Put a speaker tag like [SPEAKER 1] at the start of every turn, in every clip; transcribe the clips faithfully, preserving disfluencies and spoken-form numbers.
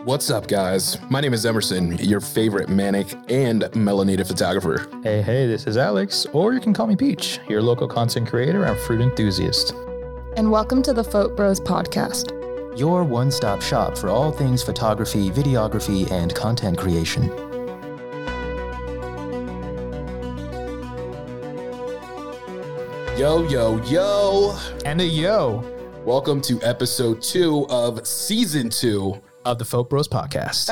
[SPEAKER 1] What's up, guys? My name is Emerson, your favorite manic and melanated photographer.
[SPEAKER 2] Hey, hey, this is Alex, or you can call me Peach, your local content creator and fruit enthusiast.
[SPEAKER 3] And welcome to the Photo Bros podcast,
[SPEAKER 4] your one-stop shop for all things photography, videography, and content creation.
[SPEAKER 1] Yo, yo, yo.
[SPEAKER 2] And a yo.
[SPEAKER 1] Welcome to episode two of season two
[SPEAKER 2] of the Photo Bros podcast.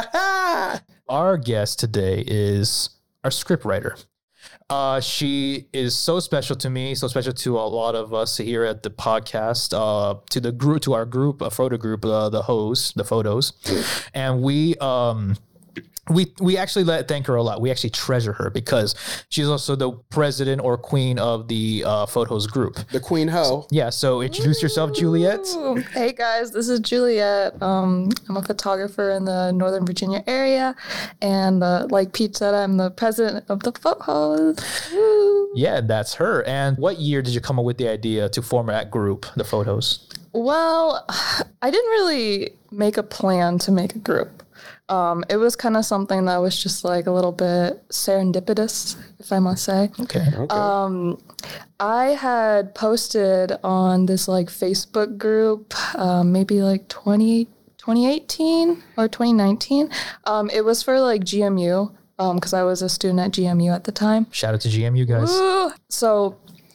[SPEAKER 2] Our guest today is our scriptwriter. Uh, she is so special to me, so special to a lot of us here at the podcast, uh, to the group, to our group, a photo group, uh, the hosts, the photos. And we, um, We we actually let thank her a lot. We actually treasure her because she's also the president or queen of the uh, photos group.
[SPEAKER 1] The Queen Ho.
[SPEAKER 2] Yeah. So introduce yourself, Juliet.
[SPEAKER 3] Hey guys, this is Juliet. Um, I'm a photographer in the Northern Virginia area, and uh, like Pete said, I'm the president of the Photos.
[SPEAKER 2] Yeah, that's her. And what year did you come up with the idea to form that group, the Photos?
[SPEAKER 3] Well, I didn't really make a plan to make a group. Um, it was kind of something that was just like a little bit serendipitous, if I must say.
[SPEAKER 2] Okay. okay.
[SPEAKER 3] Um, I had posted on this like Facebook group, um, maybe like twenty, twenty eighteen or twenty nineteen. Um, it was for like G M U, um, because I was a student at G M U at the time.
[SPEAKER 2] Shout out to G M U, guys.
[SPEAKER 3] Woo! So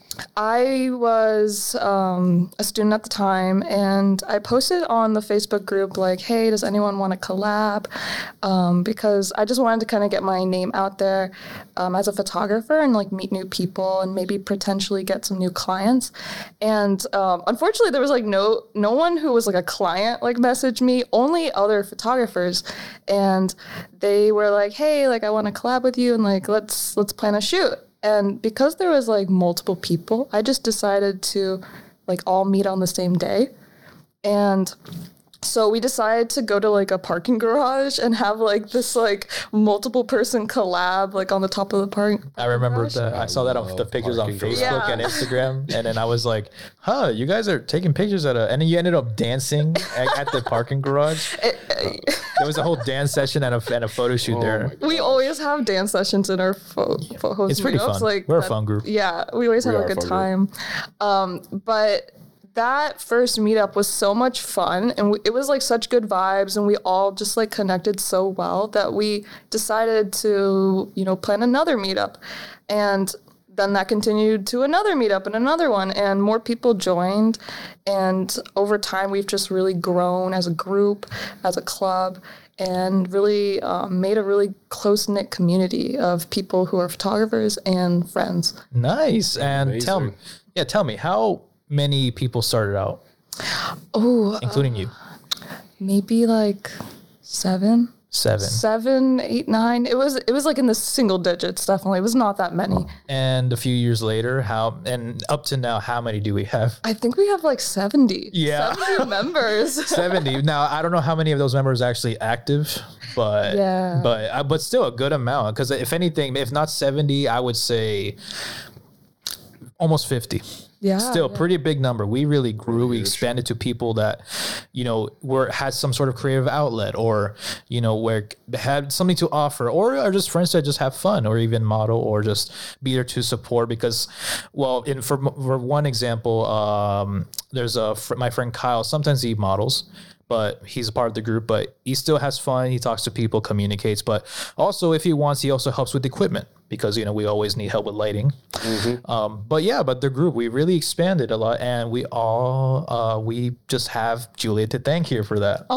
[SPEAKER 3] I was um, a student at the time, and I posted on the Facebook group like, hey, does anyone want to collab? Um, because I just wanted to kind of get my name out there um, as a photographer and like meet new people and maybe potentially get some new clients. And um, unfortunately, there was like no no one who was like a client like messaged me, only other photographers. And they were like, hey, like I want to collab with you and like let's let's plan a shoot. And because there was like multiple people, I just decided to like all meet on the same day. And so we decided to go to like a parking garage and have like this like multiple person collab like on the top of the park.
[SPEAKER 2] I remember that. I saw that on the pictures on Facebook
[SPEAKER 3] yeah.
[SPEAKER 2] and Instagram. And then I was like, huh, you guys are taking pictures at a, and then you ended up dancing at, at the parking garage. It, uh, there was a whole dance session and a, and a photo shoot oh there.
[SPEAKER 3] We always have dance sessions in our pho- photos.
[SPEAKER 2] It's pretty fun. Like, We're that, a fun group.
[SPEAKER 3] Yeah, we always we have a good time. Um, but that first meetup was so much fun, and we, it was like such good vibes, and we all just like connected so well that we decided to, you know, plan another meetup. And then that continued to another meetup and another one, and more people joined. And over time, we've just really grown as a group, as a club, and really um, made a really close-knit community of people who are photographers and friends.
[SPEAKER 2] Nice. And Amazing. tell me, yeah, tell me, how many people started out?
[SPEAKER 3] Oh,
[SPEAKER 2] including
[SPEAKER 3] uh,
[SPEAKER 2] you?
[SPEAKER 3] Maybe like seven.
[SPEAKER 2] Seven.
[SPEAKER 3] Seven, eight, nine. It was it was like in the single digits, definitely. It was not that many.
[SPEAKER 2] And a few years later, how and up to now, how many do we have?
[SPEAKER 3] I think we have like seventy.
[SPEAKER 2] Yeah.
[SPEAKER 3] seventy members.
[SPEAKER 2] seventy. Now, I don't know how many of those members are actually active, but
[SPEAKER 3] yeah.
[SPEAKER 2] but uh, but still a good amount. Because if anything, if not seventy, I would say almost fifty.
[SPEAKER 3] Yeah,
[SPEAKER 2] Still
[SPEAKER 3] yeah.
[SPEAKER 2] pretty big number. We really grew. We expanded to people that, you know, were had some sort of creative outlet, or, you know, where had something to offer, or are just friends that just have fun, or even model, or just be there to support. Because, well, in for, for one example, um, there's a fr- my friend Kyle. Sometimes he models, but he's a part of the group, but he still has fun. He talks to people, communicates, but also if he wants, he also helps with equipment because, you know, we always need help with lighting. Mm-hmm. Um, but yeah, but the group, we really expanded a lot, and we all, uh, we just have Juliet to thank here for that.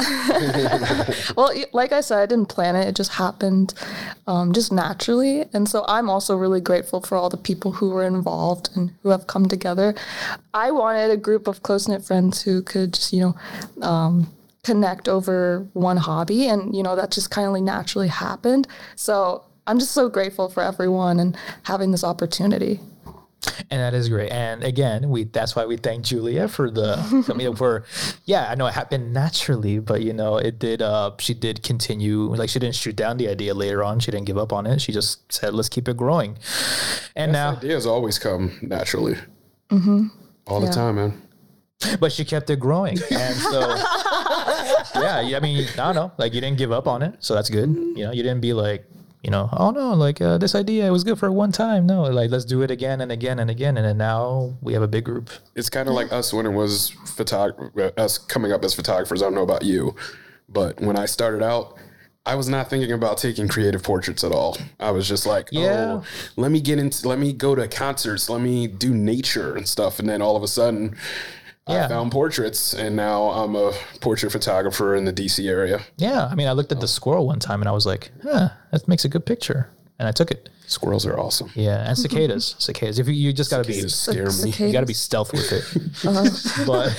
[SPEAKER 3] Aw. Well, like I said, I didn't plan it. It just happened um, just naturally. And so I'm also really grateful for all the people who were involved and who have come together. I wanted a group of close-knit friends who could just, you know, um, connect over one hobby. And, you know, that just kind of naturally happened. So I'm just so grateful for everyone and having this opportunity.
[SPEAKER 2] And that is great. And again, we that's why we thank Julia for the, I mean, for, yeah, I know it happened naturally, but, you know, it did, uh, she did continue, like she didn't shoot down the idea later on. She didn't give up on it. She just said, let's keep it growing. And
[SPEAKER 1] Best
[SPEAKER 2] now
[SPEAKER 1] ideas always come naturally.
[SPEAKER 3] Mm-hmm.
[SPEAKER 1] All
[SPEAKER 3] yeah.
[SPEAKER 1] the time, man.
[SPEAKER 2] but she kept it growing. And so, yeah, I mean, I don't know, like you didn't give up on it. So that's good. You know, you didn't be like, you know, oh no, like uh, this idea, it was good for one time. No, like let's do it again and again and again. And then now we have a big group.
[SPEAKER 1] It's kind of like us when it was photog- us coming up as photographers. I don't know about you, but when I started out, I was not thinking about taking creative portraits at all. I was just like,
[SPEAKER 2] Yeah.
[SPEAKER 1] oh, let me get into, let me go to concerts, let me do nature and stuff. And then all of a sudden,
[SPEAKER 2] Yeah.
[SPEAKER 1] I found portraits, and now I'm a portrait photographer in the D C area.
[SPEAKER 2] Yeah. I mean, I looked at the squirrel one time and I was like, huh, that makes a good picture. And I took it.
[SPEAKER 1] Squirrels are awesome.
[SPEAKER 2] Yeah. And cicadas. Cicadas. If you, you just got to be,
[SPEAKER 1] Cicadas scare me.
[SPEAKER 2] you got to be stealth with it. But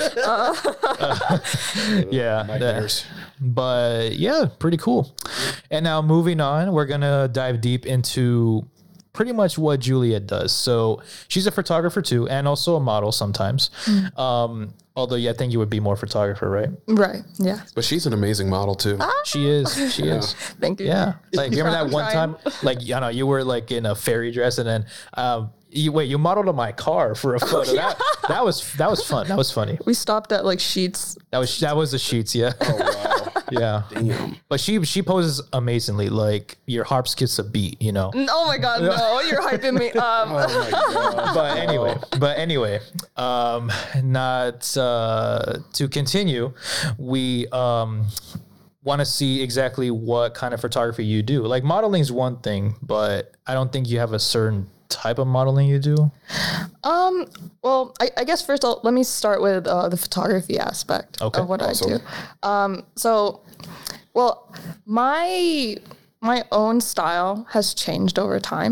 [SPEAKER 2] uh, yeah. that-
[SPEAKER 1] Nightmares.
[SPEAKER 2] But yeah, pretty cool. And now moving on, we're going to dive deep into pretty much what Juliet does. So she's a photographer too, and also a model sometimes. Um, although, yeah, I think you would be more photographer, right?
[SPEAKER 3] Right. Yeah.
[SPEAKER 1] But she's an amazing model too.
[SPEAKER 2] She is. She is.
[SPEAKER 3] Thank you.
[SPEAKER 2] Yeah. Like, you remember that one
[SPEAKER 3] Trying.
[SPEAKER 2] time, like, you know, you were like in a fairy dress and then, um, you wait, you modeled on my car for a photo. That, that was, that was fun. That was funny.
[SPEAKER 3] We stopped at like Sheets.
[SPEAKER 2] That was, that was the sheets. Yeah.
[SPEAKER 1] Oh, wow.
[SPEAKER 2] Yeah.
[SPEAKER 1] Damn.
[SPEAKER 2] But she, she poses amazingly. Like your harp skips a beat, you know?
[SPEAKER 3] Oh my God, no, you're hyping me up.
[SPEAKER 1] Oh, my God.
[SPEAKER 2] But anyway, but anyway, um, not uh, to continue, we um, want to see exactly what kind of photography you do. Like modeling is one thing, but I don't think you have a certain type of modeling you do.
[SPEAKER 3] Um, well, I, I guess first I'll, let me start with uh, the photography aspect
[SPEAKER 2] Okay,
[SPEAKER 3] of what
[SPEAKER 1] awesome.
[SPEAKER 3] I do. Um, so, well, my my own style has changed over time.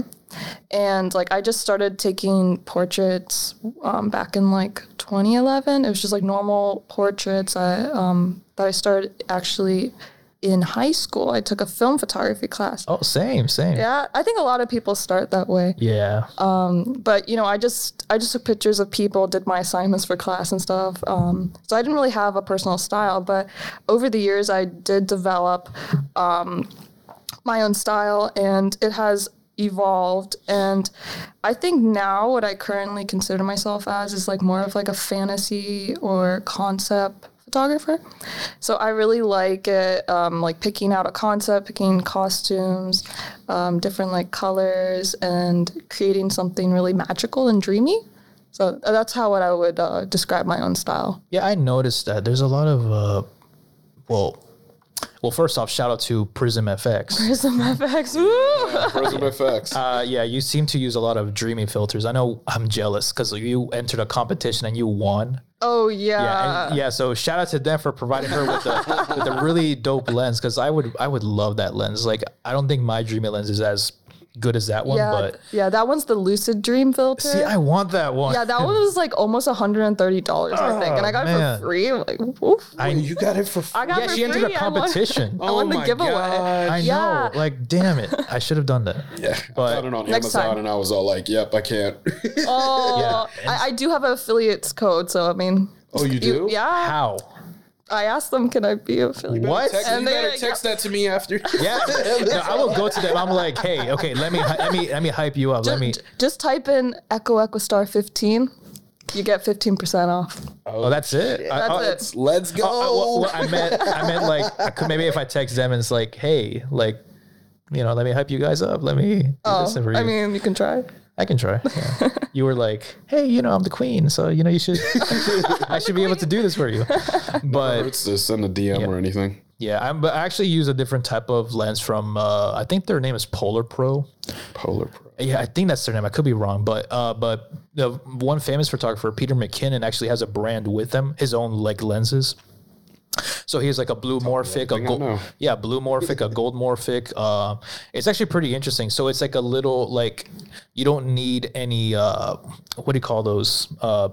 [SPEAKER 3] And like I just started taking portraits um, back in like twenty eleven. It was just like normal portraits. I um, that I started actually in high school. I took a film photography class.
[SPEAKER 2] Oh, same, same.
[SPEAKER 3] Yeah, I think a lot of people start that way.
[SPEAKER 2] Yeah.
[SPEAKER 3] But you know, I just I just took pictures of people, did my assignments for class and stuff. Um, so I didn't really have a personal style. But over the years, I did develop um, my own style, and it has evolved. And I think now what I currently consider myself as is like more of like a fantasy or concept photographer. So I really like it, um, like picking out a concept, picking costumes, um, different like colors, and creating something really magical and dreamy. So that's how what I would uh, describe my own style.
[SPEAKER 2] Yeah, I noticed that there's a lot of, uh, well, well, first off, shout out to Prism F X.
[SPEAKER 3] Prism F X. Woo!
[SPEAKER 1] Prism F X.
[SPEAKER 2] Uh, yeah, you seem to use a lot of dreamy filters. I know I'm jealous because you entered a competition and you won.
[SPEAKER 3] Oh
[SPEAKER 2] Yeah,
[SPEAKER 3] yeah.
[SPEAKER 2] and, yeah. So shout out to them for providing her with a with a really dope lens because I would I would love that lens. Like I don't think my dreamy lens is as good as that one,
[SPEAKER 3] Yeah,
[SPEAKER 2] but
[SPEAKER 3] yeah, that one's the Lucid Dream filter.
[SPEAKER 2] see, I want that one.
[SPEAKER 3] yeah, that one was like almost one hundred thirty dollars, I think, and I got it
[SPEAKER 2] man.
[SPEAKER 3] for free. Like, oof.
[SPEAKER 2] I,
[SPEAKER 1] you got it for
[SPEAKER 3] I got
[SPEAKER 2] yeah,
[SPEAKER 3] it for
[SPEAKER 2] she entered
[SPEAKER 3] free.
[SPEAKER 2] a
[SPEAKER 3] I won-
[SPEAKER 2] competition.
[SPEAKER 3] I won the
[SPEAKER 1] my
[SPEAKER 3] giveaway.
[SPEAKER 1] God.
[SPEAKER 2] I
[SPEAKER 3] yeah.
[SPEAKER 2] know. Like, damn it, I should have done that.
[SPEAKER 1] Yeah,
[SPEAKER 2] But-
[SPEAKER 1] I found it on
[SPEAKER 3] Next
[SPEAKER 1] Amazon,
[SPEAKER 3] time.
[SPEAKER 1] and I was all like, "Yep, I can't."
[SPEAKER 3] Oh,
[SPEAKER 2] Yeah,
[SPEAKER 3] I, I do have an affiliates code, so I mean.
[SPEAKER 1] Oh, you do?
[SPEAKER 3] Yeah.
[SPEAKER 2] How?
[SPEAKER 3] I asked them, can I be affiliate?
[SPEAKER 2] What?
[SPEAKER 1] Text,
[SPEAKER 3] And
[SPEAKER 1] you better
[SPEAKER 3] they-
[SPEAKER 1] text that to me after.
[SPEAKER 2] Yeah, no, I will go to them. I'm like, hey, okay, let me let me let me hype you up. Let me.
[SPEAKER 3] Just, just type in Echo Equistar fifteen. You get fifteen percent off.
[SPEAKER 2] Oh, that's it. I-
[SPEAKER 3] That's
[SPEAKER 2] I-
[SPEAKER 3] it.
[SPEAKER 1] Let's go.
[SPEAKER 2] Oh, well, well, I meant, I meant like, I could, maybe if I text them and it's like, hey, like, you know, let me hype you guys up. Let me do
[SPEAKER 3] Oh,
[SPEAKER 2] this for you.
[SPEAKER 3] I mean, you can try.
[SPEAKER 2] I can try. Yeah. You were like, hey, you know, I'm the queen, so you know, you should, I should be able to do this for you. But
[SPEAKER 1] It's to send a D M or anything.
[SPEAKER 2] yeah, I'm, but I actually use a different type of lens from, uh, I think their name is Polar Pro.
[SPEAKER 1] Polar Pro.
[SPEAKER 2] Yeah, I think that's their name. I could be wrong, but uh, but the one famous photographer, Peter McKinnon, actually has a brand with them, his own like lenses. So he has like a blue morphic, a
[SPEAKER 1] everything I
[SPEAKER 2] gold,
[SPEAKER 1] know.
[SPEAKER 2] yeah, blue morphic, a gold morphic. Uh, it's actually pretty interesting. So it's like a little like you don't need any uh, what do you call those uh,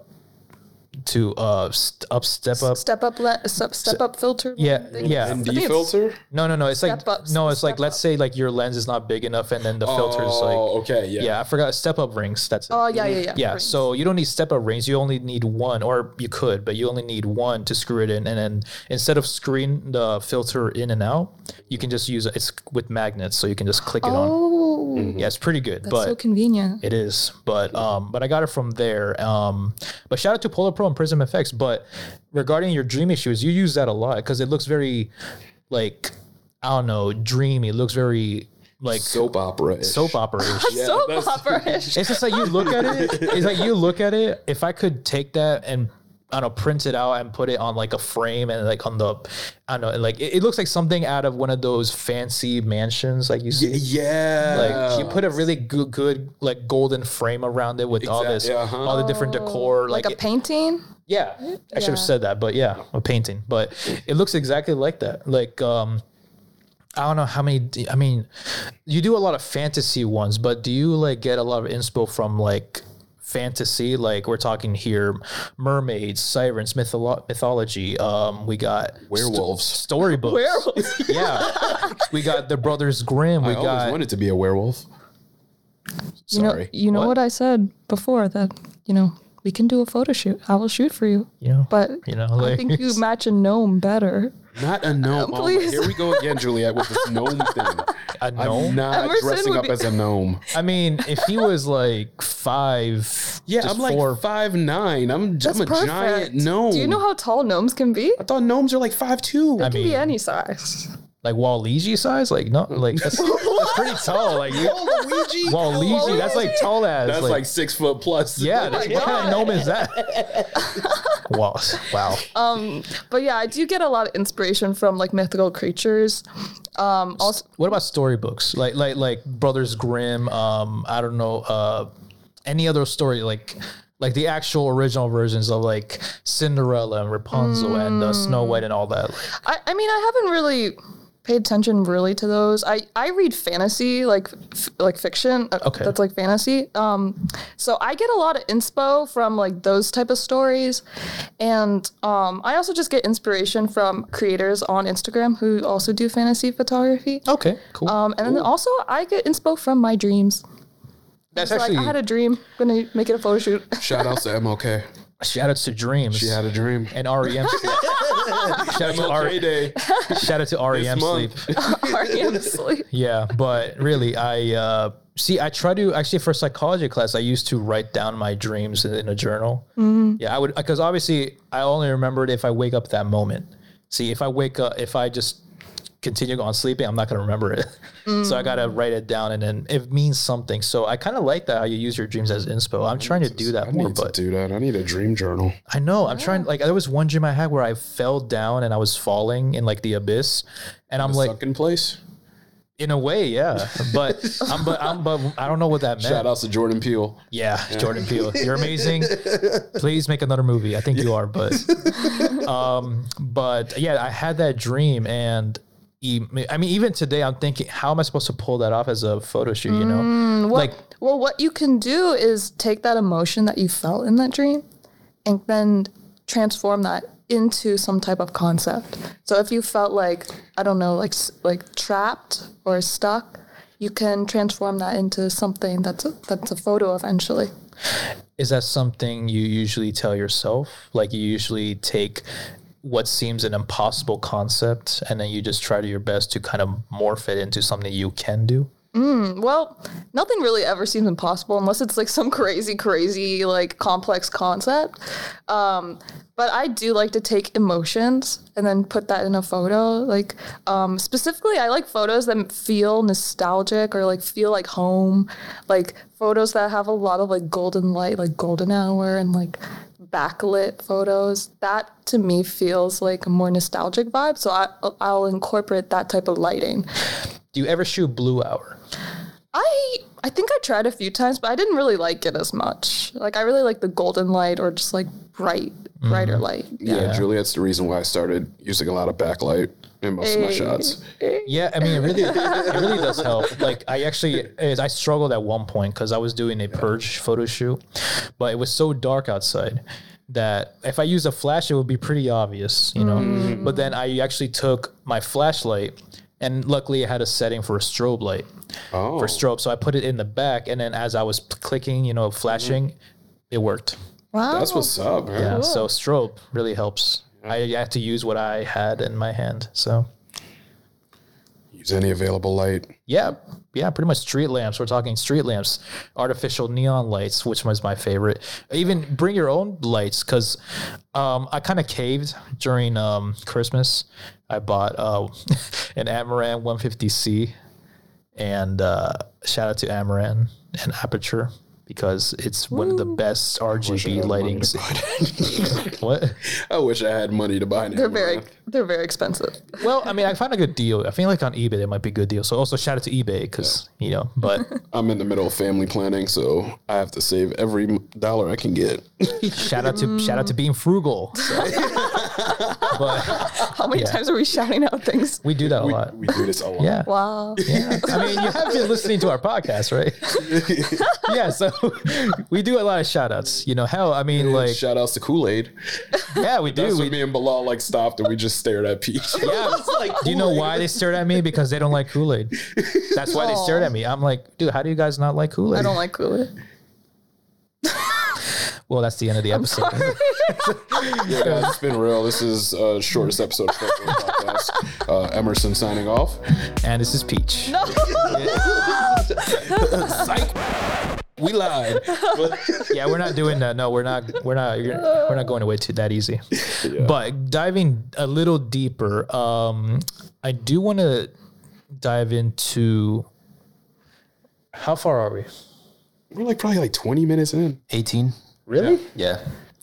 [SPEAKER 2] to uh, st- up step up.
[SPEAKER 3] Step up, le- step, step up filter.
[SPEAKER 2] Yeah,
[SPEAKER 3] thing.
[SPEAKER 2] yeah.
[SPEAKER 3] I
[SPEAKER 1] N
[SPEAKER 3] think
[SPEAKER 1] D
[SPEAKER 3] it's-
[SPEAKER 1] filter.
[SPEAKER 2] No, no, no. It's like
[SPEAKER 3] Step up,
[SPEAKER 2] no. It's like
[SPEAKER 3] step
[SPEAKER 2] let's
[SPEAKER 3] up.
[SPEAKER 2] say like your lens is not big enough, and then the filter's
[SPEAKER 1] Oh,
[SPEAKER 2] like
[SPEAKER 1] okay, yeah.
[SPEAKER 2] yeah. I forgot step up rings. That's it.
[SPEAKER 3] Oh, yeah, yeah, yeah.
[SPEAKER 2] Yeah,
[SPEAKER 3] Rings.
[SPEAKER 2] so you don't need step up rings. You only need one, or you could, but you only need one to screw it in. And then instead of screwing the filter in and out, you can just use it. It's with magnets, so you can just click it on.
[SPEAKER 3] Oh, Oh,
[SPEAKER 2] Yeah, it's pretty good.
[SPEAKER 3] that's
[SPEAKER 2] but
[SPEAKER 3] so convenient.
[SPEAKER 2] it is, but um, but I got it from there. Um, but shout out to Polar Pro and Prism F X. But regarding your dream issues, you use that a lot because it looks very, like, I don't know, dreamy. It looks very like
[SPEAKER 1] Soap opera.
[SPEAKER 2] soap opera.
[SPEAKER 3] Soap
[SPEAKER 1] that's-
[SPEAKER 3] opera-ish.
[SPEAKER 2] It's just like you look at it. It's like you look at it. If I could take that and I don't know, print it out and put it on like a frame and like on the, I don't know, like it, it looks like something out of one of those fancy mansions like you see.
[SPEAKER 1] Yeah.
[SPEAKER 2] Like you put a really good, good like golden frame around it with all this,
[SPEAKER 1] Exactly, uh-huh.
[SPEAKER 2] all the different decor.
[SPEAKER 3] Like,
[SPEAKER 2] Like,
[SPEAKER 3] a
[SPEAKER 2] it-
[SPEAKER 3] painting?
[SPEAKER 2] yeah, I should
[SPEAKER 3] Yeah.
[SPEAKER 2] have said that, but yeah, a painting. But it looks exactly like that. Like, um, I don't know how many. I mean, you do a lot of fantasy ones, but do you like get a lot of inspo from like fantasy? Like we're talking here, mermaids, sirens, mytholo- mythology. Um, we got
[SPEAKER 1] Werewolves.
[SPEAKER 2] st- storybooks.
[SPEAKER 3] Werewolves.
[SPEAKER 2] Yeah, we got the Brothers Grimm. We
[SPEAKER 1] I always
[SPEAKER 2] got
[SPEAKER 1] wanted to be a werewolf.
[SPEAKER 3] You know,
[SPEAKER 1] Sorry.
[SPEAKER 3] you know
[SPEAKER 2] What?
[SPEAKER 3] what? I said before that, you know, we can do a photo shoot. I will shoot for you.
[SPEAKER 2] you know,
[SPEAKER 3] But
[SPEAKER 2] you know,
[SPEAKER 3] I
[SPEAKER 2] like
[SPEAKER 3] think you match a gnome better.
[SPEAKER 1] Not a gnome. Oh,
[SPEAKER 3] please.
[SPEAKER 1] here we go again, Juliet, with this gnome thing.
[SPEAKER 2] a gnome.
[SPEAKER 1] I'm not
[SPEAKER 3] Emerson
[SPEAKER 1] dressing
[SPEAKER 3] would
[SPEAKER 1] up
[SPEAKER 3] be-
[SPEAKER 1] as a gnome.
[SPEAKER 2] I mean, if he was like five,
[SPEAKER 1] Yeah,
[SPEAKER 2] just
[SPEAKER 1] I'm like
[SPEAKER 2] four,
[SPEAKER 1] five nine. I'm,
[SPEAKER 3] That's
[SPEAKER 1] I'm a
[SPEAKER 3] perfect.
[SPEAKER 1] giant gnome.
[SPEAKER 3] Do you know how tall gnomes can be?
[SPEAKER 1] I thought gnomes are like five two.
[SPEAKER 2] I
[SPEAKER 3] It can
[SPEAKER 2] mean,
[SPEAKER 3] be any size.
[SPEAKER 2] like Waluigi size, like no, like that's, that's pretty tall. Like you,
[SPEAKER 1] Waluigi.
[SPEAKER 2] Waluigi, that's like tall as.
[SPEAKER 1] That's like, six foot plus.
[SPEAKER 2] yeah. That's, what kind of gnome is that? wow, wow.
[SPEAKER 3] Um, but yeah, I do get a lot of inspiration from like mythical creatures. Um, also,
[SPEAKER 2] What about storybooks? Like like like Brothers Grimm. Um, I don't know. Uh, any other story like. Like the actual original versions of like Cinderella and Rapunzel and uh, Snow White and all that.
[SPEAKER 3] I, I mean, I haven't really paid attention really to those. I, I read fantasy, like f- like fiction. uh,
[SPEAKER 2] Okay.
[SPEAKER 3] That's like fantasy. Um, so I get a lot of inspo from like those type of stories, and um, I also just get inspiration from creators on Instagram who also do fantasy photography.
[SPEAKER 2] Okay, cool.
[SPEAKER 3] Um, and then also I get inspo from my dreams.
[SPEAKER 2] That's
[SPEAKER 3] So, like
[SPEAKER 2] actually
[SPEAKER 3] I had a dream, gonna make it a photo shoot.
[SPEAKER 1] Shout outs to M L K.
[SPEAKER 2] shout outs to Dreams.
[SPEAKER 1] She had a dream.
[SPEAKER 2] and R E M. shout out to R-
[SPEAKER 1] Day.
[SPEAKER 2] shout out to R E M Sleep.
[SPEAKER 1] month.
[SPEAKER 3] R E M sleep.
[SPEAKER 2] Yeah, but really, I uh, see. I try to actually for psychology class. I used to write down my dreams in, in a journal. Yeah, I would because obviously I only remember it if I wake up that moment. See, if I wake up, if I just continue on sleeping, I'm not going to remember it. So I got to write it down, and then it means something. So I kind of like that how you use your dreams as inspo. I'm trying to do that
[SPEAKER 1] I
[SPEAKER 2] more,
[SPEAKER 1] need
[SPEAKER 2] but
[SPEAKER 1] to do that. I need a dream journal.
[SPEAKER 2] I know I'm trying. Like there was one dream I had where I fell down and I was falling in like the abyss, and I'm like,
[SPEAKER 1] Sucking place.
[SPEAKER 2] in a way, yeah. But I'm, but I'm, but I don't know what that meant.
[SPEAKER 1] Shout outs to Jordan Peele.
[SPEAKER 2] Yeah, Jordan Peele, you're amazing. Please make another movie. I think you are, but, um, but yeah, I had that dream, and e- I mean, even today, I'm thinking, how am I supposed to pull that off as a photo shoot? You know,
[SPEAKER 3] What,
[SPEAKER 2] like
[SPEAKER 3] well, what you can do is take that emotion that you felt in that dream and then transform that into some type of concept. So if you felt like, I don't know, like s- like trapped or stuck, you can transform that into something that's a, that's a photo eventually.
[SPEAKER 2] is that something you usually tell yourself? Like you usually take what seems an impossible concept and then you just try to your best to kind of morph it into something you can do?
[SPEAKER 3] Well, nothing really ever seems impossible unless it's like some crazy, crazy, like complex concept. Um, but I do like to take emotions and then put that in a photo. Like um, specifically, I like photos that feel nostalgic or like feel like home. Like photos that have a lot of like golden light, like golden hour and like backlit photos. That to me feels like a more nostalgic vibe. So I, I'll incorporate that type of lighting.
[SPEAKER 2] Do you ever shoot blue hour?
[SPEAKER 3] I I think I tried a few times, but I didn't really like it as much. Like I really like the golden light or just like bright, brighter light.
[SPEAKER 1] Yeah. Juliet's the reason why I started using a lot of backlight in most of my shots.
[SPEAKER 2] Yeah, I mean, it really, it really does help. Like, I actually, I struggled at one point because I was doing a purge photo shoot, but it was so dark outside that if I used a flash, it would be pretty obvious, you know. Mm. But then I actually took my flashlight, and luckily it had a setting for a strobe light,
[SPEAKER 1] Oh.
[SPEAKER 2] for strobe. So I put it in the back, and then as I was clicking, you know, flashing, mm-hmm. it worked.
[SPEAKER 3] Wow.
[SPEAKER 1] That's what's up, man.
[SPEAKER 2] Yeah, so strobe really helps. I had to use what I had in my hand, so.
[SPEAKER 1] You Use any available light.
[SPEAKER 2] Yeah, yeah, pretty much street lamps. We're talking street lamps, artificial neon lights, which was my favorite. Even bring your own lights, because um, I kind of caved during um, Christmas. I bought uh, an Amaran one fifty C, and uh, shout out to Amaran and Aperture, because it's one of the best R G B lightings. What?
[SPEAKER 1] I wish I had money to buy an
[SPEAKER 3] They're
[SPEAKER 1] Amaran.
[SPEAKER 3] very they're very expensive.
[SPEAKER 2] Well, I mean, I found a good deal. I feel like on eBay there might be a good deal. So also shout out to eBay, because you know. But
[SPEAKER 1] I'm in the middle of family planning, so I have to save every dollar I can get.
[SPEAKER 2] shout out to shout out to being frugal. But
[SPEAKER 3] How many
[SPEAKER 2] Yeah.
[SPEAKER 3] times are we shouting out things?
[SPEAKER 2] we do that a
[SPEAKER 1] we,
[SPEAKER 2] lot.
[SPEAKER 1] we do this a lot.
[SPEAKER 2] Yeah.
[SPEAKER 3] Wow.
[SPEAKER 2] Yeah. I mean, you have been listening to our podcast, right? Yeah. So we do a lot of shout outs. You know, hell, I mean, like,
[SPEAKER 1] Shout outs to Kool-Aid.
[SPEAKER 2] yeah, we
[SPEAKER 1] That's
[SPEAKER 2] do.
[SPEAKER 1] when
[SPEAKER 2] We,
[SPEAKER 1] me and Bilal like stopped and we just stared at Peach.
[SPEAKER 2] yeah. Do you know why they stared at me? Because they don't like Kool-Aid. That's why they stared at me. I'm like, dude, how do you guys not like Kool-Aid?
[SPEAKER 3] I don't like Kool-Aid.
[SPEAKER 2] Well, that's the end of the episode.
[SPEAKER 1] Yeah, guys, it's been real. This is uh, shortest episode of the podcast. Uh, Emerson signing off.
[SPEAKER 2] And this is Peach.
[SPEAKER 1] Psych. We lied.
[SPEAKER 2] Yeah, we're not doing that. No, we're not. We're not. You're, we're not going away too that easy. But diving a little deeper, um, I do want to dive into. How far are we?
[SPEAKER 1] We're like probably like twenty minutes in.
[SPEAKER 4] eighteen.
[SPEAKER 1] Really?
[SPEAKER 4] Yeah.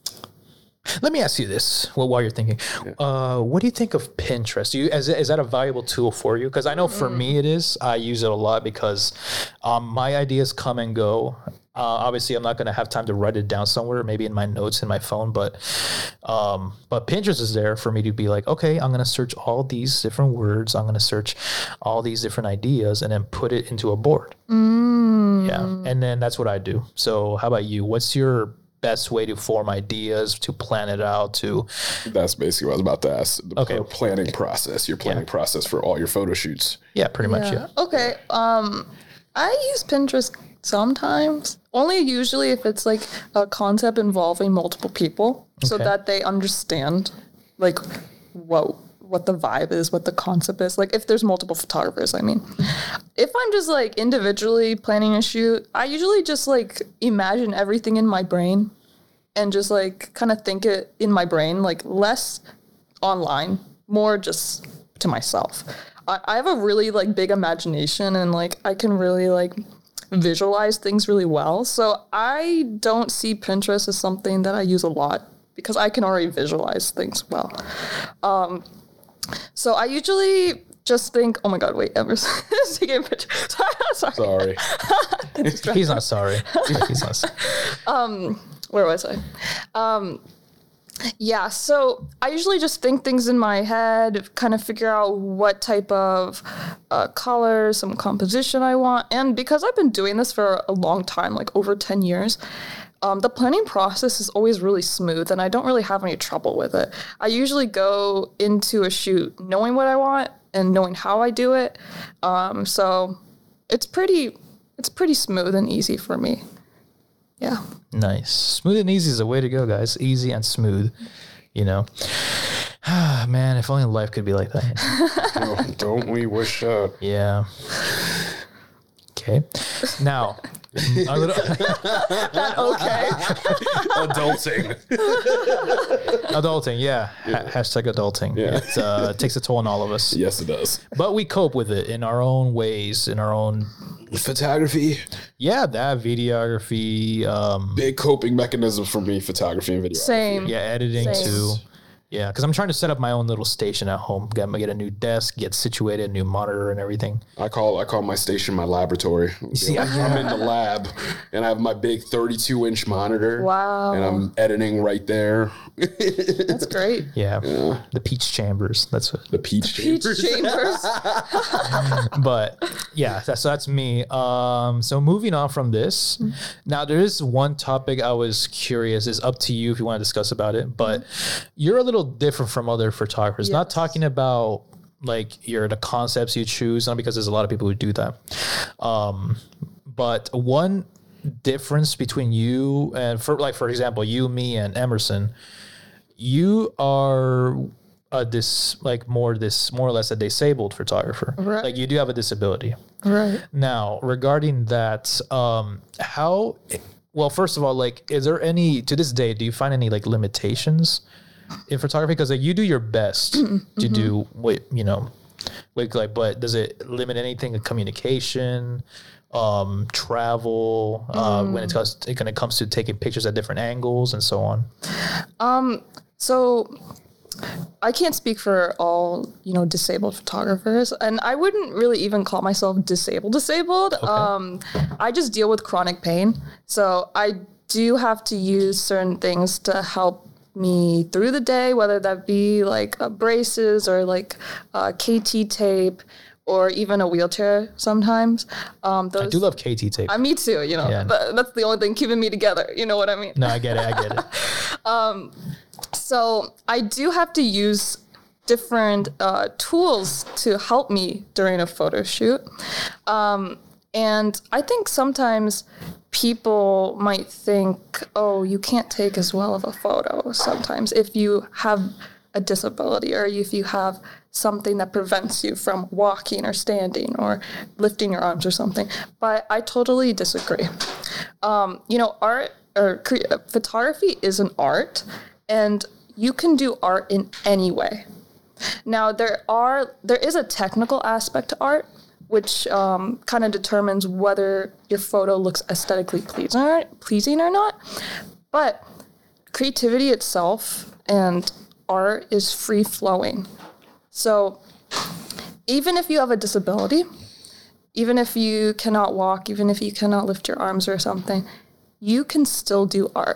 [SPEAKER 2] Let me ask you this. Well, while you're thinking, uh, what do you think of Pinterest? Do you is, is that a valuable tool for you? Because I know for me it is. I use it a lot because um, my ideas come and go. Uh, obviously, I'm not going to have time to write it down somewhere, maybe in my notes in my phone. But um, but Pinterest is there for me to be like, okay, I'm going to search all these different words. I'm going to search all these different ideas and then put it into a board.
[SPEAKER 3] Mm.
[SPEAKER 2] Yeah, and then that's what I do. So how about you? What's your best way to form ideas, to plan it out, to
[SPEAKER 1] That's basically what I was about to ask. The
[SPEAKER 2] Okay.
[SPEAKER 1] pl- planning process, your planning
[SPEAKER 2] Yeah.
[SPEAKER 1] process for all your photo shoots.
[SPEAKER 2] yeah, pretty much, yeah.
[SPEAKER 3] Okay. Um, I use Pinterest sometimes. Only usually if it's like a concept involving multiple people, so
[SPEAKER 2] Okay.
[SPEAKER 3] that they understand like what what the vibe is, what the concept is. Like if there's multiple photographers, I mean. If I'm just like individually planning a shoot, I usually just like imagine everything in my brain and just like kind of think it in my brain, like less online, more just to myself. I, I have a really like big imagination and like I can really like visualize things really well. So I don't see Pinterest as something that I use a lot because I can already visualize things well. Um, so I usually just think, oh my God, wait, Emerson is taking a picture. Sorry.
[SPEAKER 1] Sorry.
[SPEAKER 2] He's not sorry. He's not sorry.
[SPEAKER 3] Where was I? Um, yeah, so I usually just think things in my head, kind of figure out what type of uh, color, some composition I want. And because I've been doing this for a long time, like over ten years, um, the planning process is always really smooth and I don't really have any trouble with it. I usually go into a shoot knowing what I want and knowing how I do it. Um, so it's pretty, it's pretty smooth and easy for me. Yeah.
[SPEAKER 2] Nice. Smooth and easy is the way to go, guys. Easy and smooth, you know. Man, if only life could be like that.
[SPEAKER 1] No, don't we wish uh
[SPEAKER 2] Yeah. Okay. Now, a little
[SPEAKER 3] Okay.
[SPEAKER 1] adulting.
[SPEAKER 2] adulting, yeah. Ha- hashtag adulting.
[SPEAKER 1] Yeah.
[SPEAKER 2] It uh, takes a toll on all of us.
[SPEAKER 1] Yes, it does.
[SPEAKER 2] But we cope with it in our own ways, in our own,
[SPEAKER 1] Photography,
[SPEAKER 2] yeah, that videography, um,
[SPEAKER 1] big coping mechanism for me, photography and video.
[SPEAKER 3] Same.
[SPEAKER 2] yeah, editing
[SPEAKER 3] Same.
[SPEAKER 2] too. Yeah, because I'm trying to set up my own little station at home. Get, get a new desk, get situated, a new monitor and everything.
[SPEAKER 1] I call I call my station my laboratory.
[SPEAKER 2] see,
[SPEAKER 1] I'm in the lab and I have my big thirty-two inch monitor.
[SPEAKER 3] Wow.
[SPEAKER 1] And I'm editing right there.
[SPEAKER 3] That's great.
[SPEAKER 2] Yeah, the peach chambers. That's what.
[SPEAKER 1] The peach
[SPEAKER 3] Peach
[SPEAKER 1] chambers.
[SPEAKER 3] chambers.
[SPEAKER 2] But yeah, that's, so that's me. Um, so moving on from this, now there is one topic I was curious. It's up to you if you want to discuss about it. But you're a little different from other photographers. Not
[SPEAKER 3] Yes.
[SPEAKER 2] talking about like your the concepts you choose, not because there's a lot of people who do that. Um, but one difference between you and for like for example, you, me, and Emerson, you are a dis like more this more or less a disabled photographer.
[SPEAKER 3] Right.
[SPEAKER 2] Like you do have a disability.
[SPEAKER 3] Right.
[SPEAKER 2] Now, regarding that, um, how, well, first of all, like, is there any, to this day, do you find any like limitations in photography? Because like you do your best
[SPEAKER 3] Mm-hmm.
[SPEAKER 2] to do what, you know, like, like, but does it limit anything in communication, um, travel, uh,
[SPEAKER 3] Mm.
[SPEAKER 2] when it comes, when it comes to taking pictures at different angles and so on?
[SPEAKER 3] So I can't speak for all, you know, disabled photographers, and I wouldn't really even call myself disabled disabled. Um, I just deal with chronic pain. So I do have to use certain things to help me through the day, whether that be like uh, braces or like uh, K T tape or even a wheelchair sometimes. Um, those,
[SPEAKER 2] I do love K T tape.
[SPEAKER 3] Uh, me too, you know,
[SPEAKER 2] Yeah.
[SPEAKER 3] Th- that's the only thing keeping me together. You know what I mean?
[SPEAKER 2] no, I get it. I get it.
[SPEAKER 3] So I do have to use different uh, tools to help me during a photo shoot. Um, and I think sometimes people might think, oh, you can't take as well of a photo sometimes if you have a disability or if you have something that prevents you from walking or standing or lifting your arms or something. But I totally disagree. Um, you know, art or cre- photography is an art, and you can do art in any way. Now, there are there is a technical aspect to art, which um, kind of determines whether your photo looks aesthetically pleasing or, pleasing or not. But creativity itself and art is free flowing. So even if you have a disability, even if you cannot walk, even if you cannot lift your arms or something, you can still do art.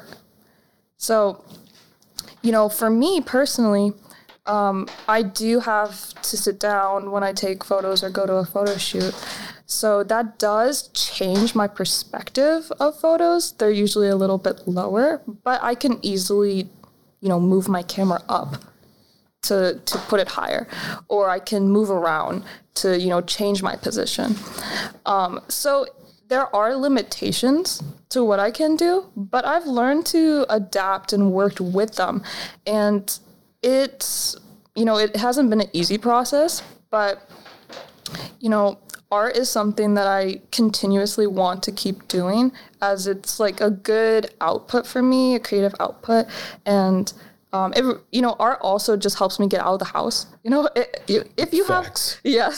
[SPEAKER 3] So, you know, for me personally, um, I do have to sit down when I take photos or go to a photo shoot. So that does change my perspective of photos. They're usually a little bit lower, but I can easily, you know, move my camera up to to put it higher, or I can move around to, you know, change my position. Um, so there are limitations to what I can do, but I've learned to adapt and worked with them. And it's, you know, it hasn't been an easy process, but, you know, art is something that I continuously want to keep doing, as it's like a good output for me, a creative output. And Um, it, you know, art also just helps me get out of the house. You know, it, you, if you
[SPEAKER 1] Facts.
[SPEAKER 3] have, yes,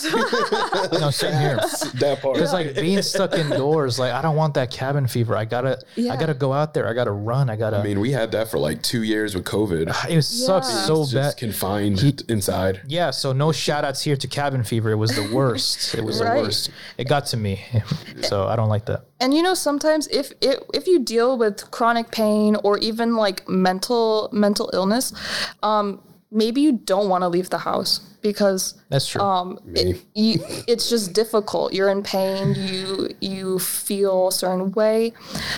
[SPEAKER 2] No, same here.
[SPEAKER 1] That part.
[SPEAKER 2] It's like being stuck indoors. Like I don't want that cabin fever. I gotta,
[SPEAKER 3] Yeah.
[SPEAKER 2] I gotta go out there. I gotta run. I gotta.
[SPEAKER 1] I mean, we had that for like two years with COVID.
[SPEAKER 2] it was sucks
[SPEAKER 3] Yeah.
[SPEAKER 2] so
[SPEAKER 1] Just
[SPEAKER 2] bad.
[SPEAKER 1] confined inside.
[SPEAKER 2] Yeah, so no shout outs here to cabin fever. It was the worst. It was
[SPEAKER 3] Right.
[SPEAKER 2] the worst. It got to me. So I don't like that.
[SPEAKER 3] and you know, sometimes if it, if you deal with chronic pain or even like mental mental illness, um, maybe you don't want to leave the house because
[SPEAKER 2] That's true.
[SPEAKER 3] um, it, you, it's just difficult. You're in pain. You you feel a certain way,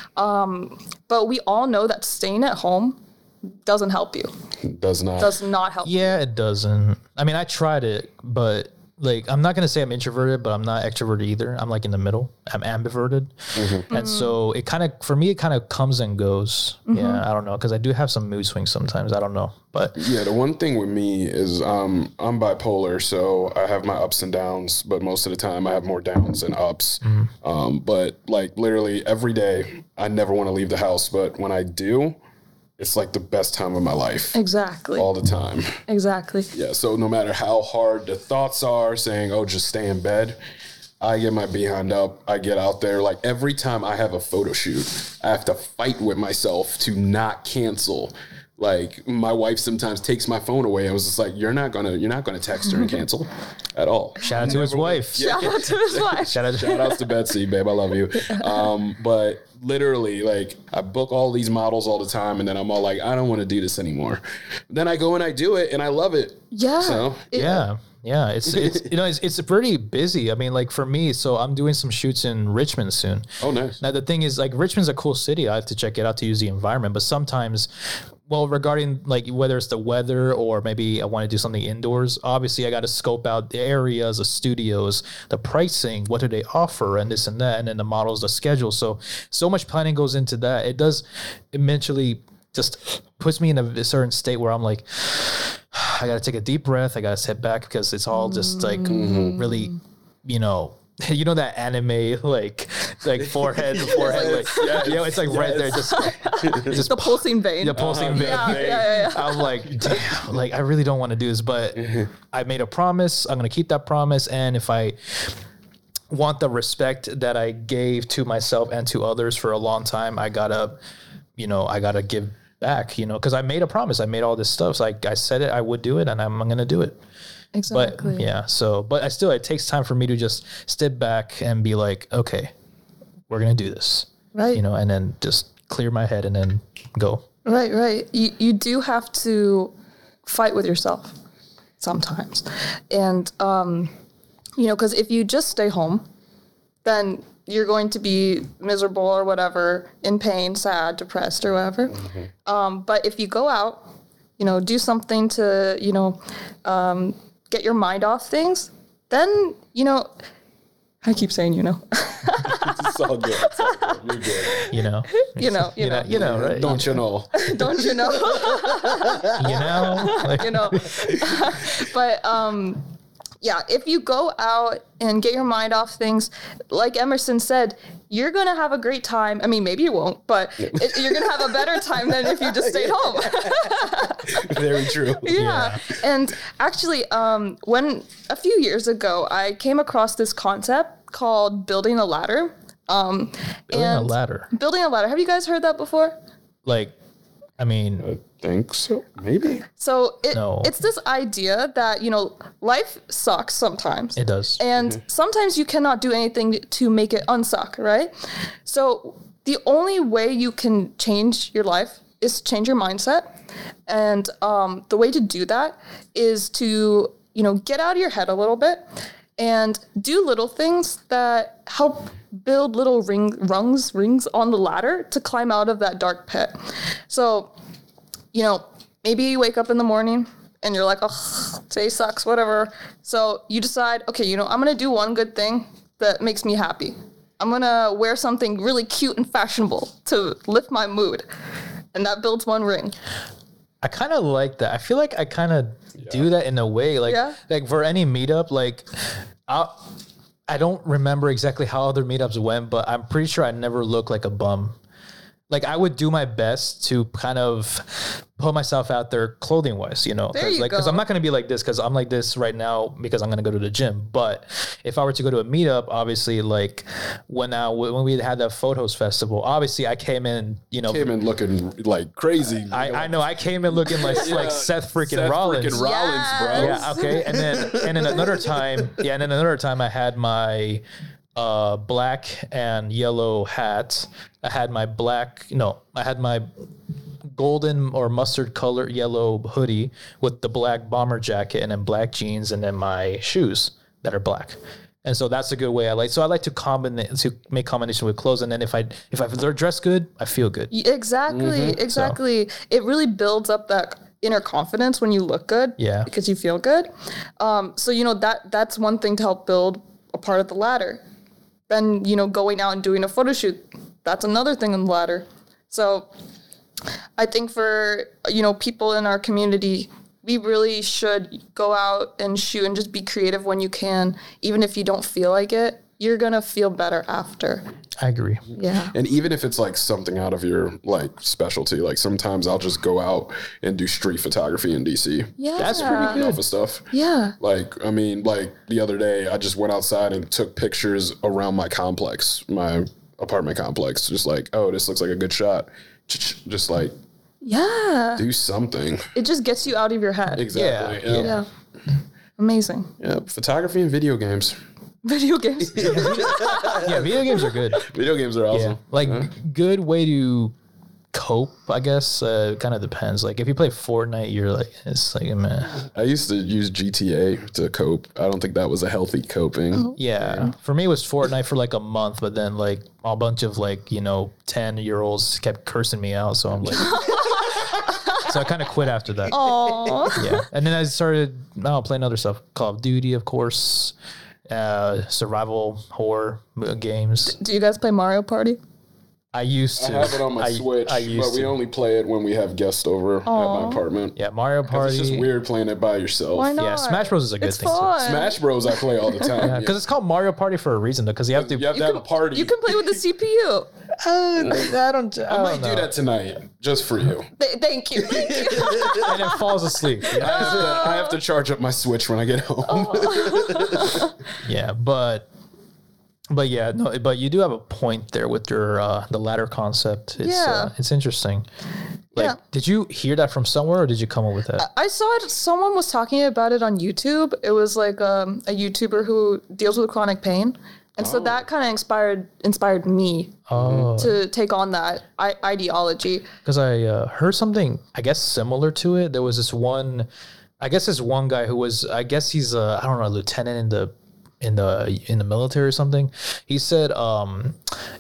[SPEAKER 3] um, but we all know that staying at home doesn't help you.
[SPEAKER 1] Does not.
[SPEAKER 3] Does not help.
[SPEAKER 2] yeah, it doesn't. I mean, I tried it, but like, I'm not gonna say I'm introverted, but I'm not extroverted either. I'm like in the middle. I'm ambiverted, and so it kind of, for me, it kind of comes and goes. Yeah, I don't know, because I do have some mood swings sometimes. I don't know, but
[SPEAKER 1] Yeah, the one thing with me is um, I'm bipolar, so I have my ups and downs, but most of the time I have more downs than ups. Um, but like literally every day, I never want to leave the house, but when I do, it's like the best time of my life.
[SPEAKER 3] Exactly.
[SPEAKER 1] All the time.
[SPEAKER 3] Exactly.
[SPEAKER 1] Yeah, so no matter how hard the thoughts are saying, oh, just stay in bed, I get my behind up. I get out there. Like every time I have a photo shoot, I have to fight with myself to not cancel. Like my wife sometimes takes my phone away. I was just like, you're not gonna, you're not gonna text her and cancel at all.
[SPEAKER 2] shout out to his wife.
[SPEAKER 3] Shout out to his wife.
[SPEAKER 2] Shout out to
[SPEAKER 1] Shout outs to Betsy, babe. I love you. Um, but literally, like, I book all these models all the time, and then I'm all like, I don't want to do this anymore. Then I go and I do it, and I love it.
[SPEAKER 3] Yeah.
[SPEAKER 1] So
[SPEAKER 3] It-
[SPEAKER 2] Yeah. Yeah, it's it's you know it's it's pretty busy. I mean, like for me, so I'm doing some shoots in Richmond soon.
[SPEAKER 1] oh, nice.
[SPEAKER 2] Now the thing is, like Richmond's a cool city. I have to check it out to use the environment. But sometimes, well, regarding like whether it's the weather or maybe I want to do something indoors, obviously I got to scope out the areas, the studios, the pricing, what do they offer, and this and that, and then the models, the schedule. So so much planning goes into that. It does eventually just puts me in a certain state where I'm like, I gotta take a deep breath. I gotta sit back because it's all just like really, you know, you know that anime like like forehead, forehead, like
[SPEAKER 1] Yes.
[SPEAKER 2] you know, it's like right there, just just
[SPEAKER 3] The pulsing vein.
[SPEAKER 2] the pulsing vein.
[SPEAKER 3] Yeah, yeah, yeah, yeah.
[SPEAKER 2] I'm like, damn, like I really don't want to do this, but I made a promise. I'm gonna keep that promise, and if I want the respect that I gave to myself and to others for a long time, I gotta, you know, I gotta give back, you know, because I made a promise. I made all this stuff. So I, I said it, I would do it, and I'm, I'm gonna do it.
[SPEAKER 3] Exactly.
[SPEAKER 2] But yeah, so but I still it takes time for me to just step back and be like, okay, we're gonna do this,
[SPEAKER 3] Right.
[SPEAKER 2] you know, and then just clear my head and then go.
[SPEAKER 3] Right, right. You you do have to fight with yourself sometimes, and um, you know, because if you just stay home, then you're going to be miserable or whatever, in pain, sad, depressed, or whatever. Um, but if you go out, you know, do something to you know, um, get your mind off things, then you know. I keep saying you know.
[SPEAKER 1] It's all good. It's all good. You're good.
[SPEAKER 2] You know,
[SPEAKER 3] you know, you,
[SPEAKER 2] you know,
[SPEAKER 3] know,
[SPEAKER 2] you know, right?
[SPEAKER 1] Don't you know?
[SPEAKER 3] don't you know?
[SPEAKER 2] You know, like,
[SPEAKER 3] you know. But um, yeah, if you go out and get your mind off things, like Emerson said, you're gonna have a great time. I mean, maybe you won't, but it, you're gonna have a better time than if you just stayed home.
[SPEAKER 1] Very true.
[SPEAKER 3] Yeah. And actually, um, when a few years ago, I came across this concept called building a ladder. Um,
[SPEAKER 2] building a
[SPEAKER 3] and
[SPEAKER 2] ladder.
[SPEAKER 3] Building a ladder. Have you guys heard that before?
[SPEAKER 2] Like, I mean,
[SPEAKER 1] I think so. Maybe.
[SPEAKER 3] So it,
[SPEAKER 2] No.
[SPEAKER 3] it's this idea that, you know, life sucks sometimes.
[SPEAKER 2] it does.
[SPEAKER 3] And sometimes you cannot do anything to make it unsuck, right? So the only way you can change your life is change your mindset. And um, the way to do that is to, you know, get out of your head a little bit and do little things that help build little ring rungs rings on the ladder to climb out of that dark pit. So, you know, maybe you wake up in the morning and you're like, oh, today sucks, whatever. So you decide, okay, you know, I'm going to do one good thing that makes me happy. I'm going to wear something really cute and fashionable to lift my mood. And that builds one ring.
[SPEAKER 2] I kind of like that. I feel like I kind of do that in a way, like
[SPEAKER 3] Yeah.
[SPEAKER 2] like for any meetup, like I I don't remember exactly how other meetups went, but I'm pretty sure I never looked like a bum. Like I would do my best to kind of put myself out there clothing wise, you know,
[SPEAKER 3] There
[SPEAKER 2] cause
[SPEAKER 3] you
[SPEAKER 2] like, cause
[SPEAKER 3] go.
[SPEAKER 2] I'm not going to be like this. Cause I'm like this right now because I'm going to go to the gym. But if I were to go to a meetup, obviously like when I, when we had that photos festival, obviously I came in, you know,
[SPEAKER 1] Came in looking like crazy.
[SPEAKER 2] I, I know I came in looking like, like Seth freaking
[SPEAKER 1] Seth
[SPEAKER 2] Rollins.
[SPEAKER 1] freaking Rollins, bro.
[SPEAKER 3] Yes.
[SPEAKER 2] Yeah. Okay. And then, and then another time, yeah. And then another time I had my, uh, black and yellow hat. I had my black, no, I had my golden or mustard color yellow hoodie with the black bomber jacket and then black jeans and then my shoes that are black. And so that's a good way I like. So I like to combine to make combination with clothes. And then if I if I dress good, I feel good.
[SPEAKER 3] Exactly, exactly. It really builds up that inner confidence when you look good.
[SPEAKER 2] Yeah.
[SPEAKER 3] Because you feel good. Um, so, you know, that that's one thing to help build a part of the ladder. Then, you know, going out and doing a photo shoot, that's another thing on the ladder. So I think for, you know, people in our community, we really should go out and shoot and just be creative when you can. Even if you don't feel like it, you're going to feel better after.
[SPEAKER 2] I agree.
[SPEAKER 3] Yeah.
[SPEAKER 1] And even if it's like something out of your like specialty, like sometimes I'll just go out and do street photography in D C.
[SPEAKER 3] Yeah.
[SPEAKER 2] That's pretty good.
[SPEAKER 1] Alpha for stuff.
[SPEAKER 3] Yeah.
[SPEAKER 1] Like, I mean, like the other day, I just went outside and took pictures around my complex, my apartment complex. Just like, oh, this looks like a good shot. Just like,
[SPEAKER 3] Yeah.
[SPEAKER 1] do something.
[SPEAKER 3] It just gets you out of your head.
[SPEAKER 1] Exactly.
[SPEAKER 2] Yeah,
[SPEAKER 1] Yeah.
[SPEAKER 3] Yeah. Amazing.
[SPEAKER 1] Yeah. Photography and video games.
[SPEAKER 3] Video games.
[SPEAKER 2] Yeah, video games are good.
[SPEAKER 1] Video games are
[SPEAKER 2] Yeah,
[SPEAKER 1] awesome.
[SPEAKER 2] like good way to cope, I guess. Uh, kind of depends. Like if you play Fortnite, you're like, it's like, man,
[SPEAKER 1] I used to use G T A to cope. I don't think that was a healthy coping.
[SPEAKER 2] yeah. For me, it was Fortnite for like a month, but then like a bunch of like you know ten year olds kept cursing me out, so I'm like, so I kind of quit after that.
[SPEAKER 3] Aww.
[SPEAKER 2] Yeah, and then I started oh, playing other stuff, Call of Duty, of course, uh, survival horror mo- games.
[SPEAKER 3] Do you guys play Mario Party?
[SPEAKER 2] I used to
[SPEAKER 1] I have it on my
[SPEAKER 2] I,
[SPEAKER 1] Switch,
[SPEAKER 2] I used
[SPEAKER 1] but we
[SPEAKER 2] to.
[SPEAKER 1] only play it when we have guests over at my apartment.
[SPEAKER 2] Yeah, Mario
[SPEAKER 1] 'Cause
[SPEAKER 2] Party.
[SPEAKER 1] It's just weird playing it by yourself.
[SPEAKER 3] Why not?
[SPEAKER 2] Yeah, Smash Bros is a good
[SPEAKER 3] it's
[SPEAKER 2] thing too.
[SPEAKER 3] fun.
[SPEAKER 1] Smash Bros. I play all the time.
[SPEAKER 2] Yeah, because it's called Mario Party for a reason, though. Because you have to.
[SPEAKER 1] you have to have a party.
[SPEAKER 3] You can play with the C P U.
[SPEAKER 2] Uh, I don't. I,
[SPEAKER 1] I might
[SPEAKER 2] don't know.
[SPEAKER 1] do that tonight just for you.
[SPEAKER 3] Th- thank you. Thank you.
[SPEAKER 2] And it falls asleep.
[SPEAKER 1] I, have to, I have to charge up my Switch when I get home.
[SPEAKER 3] Oh.
[SPEAKER 2] Yeah, but. But yeah, no. But you do have a point there with your uh, the ladder concept. It's,
[SPEAKER 3] Yeah.
[SPEAKER 2] uh, it's interesting. Like,
[SPEAKER 3] Yeah.
[SPEAKER 2] did you hear that from somewhere, or did you come up with that?
[SPEAKER 3] I saw it. Someone was talking about it on YouTube. It was like um, a YouTuber who deals with chronic pain, and so that kind of inspired inspired me
[SPEAKER 2] Oh,
[SPEAKER 3] to take on that I- ideology.
[SPEAKER 2] because I uh, heard something, I guess, similar to it. There was this one, I guess, this one guy who was, I guess he's a, I don't know, a lieutenant in the in the in the military or something. He said, um,